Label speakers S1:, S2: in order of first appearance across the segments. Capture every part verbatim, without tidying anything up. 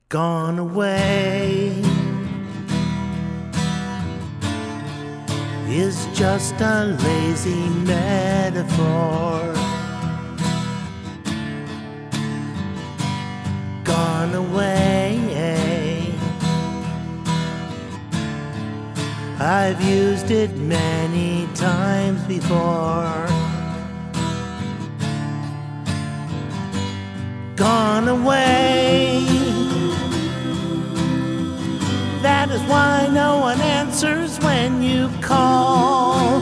S1: Gone away is just a lazy metaphor. Gone away, I've used it many times before. Gone away, that is why no one answers when you call.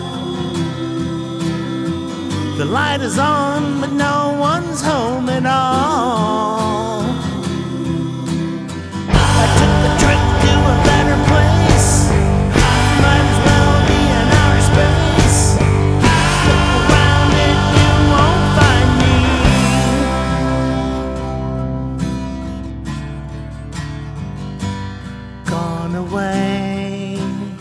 S1: The light is on, but no one's home at all. I took a trip to a better place. Might as well be in outer space. Look around and you won't find me. Gone away.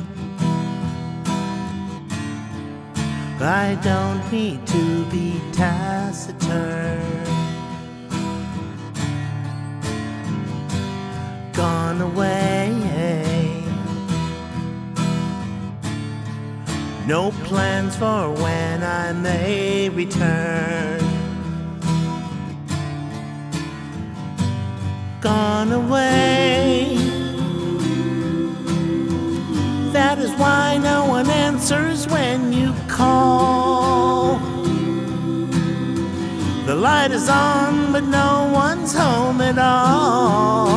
S1: I don't need to be taciturn. Gone away. No plans for when I may return. Gone away. That is why no one answers when you call. The light is on, but no one's home at all.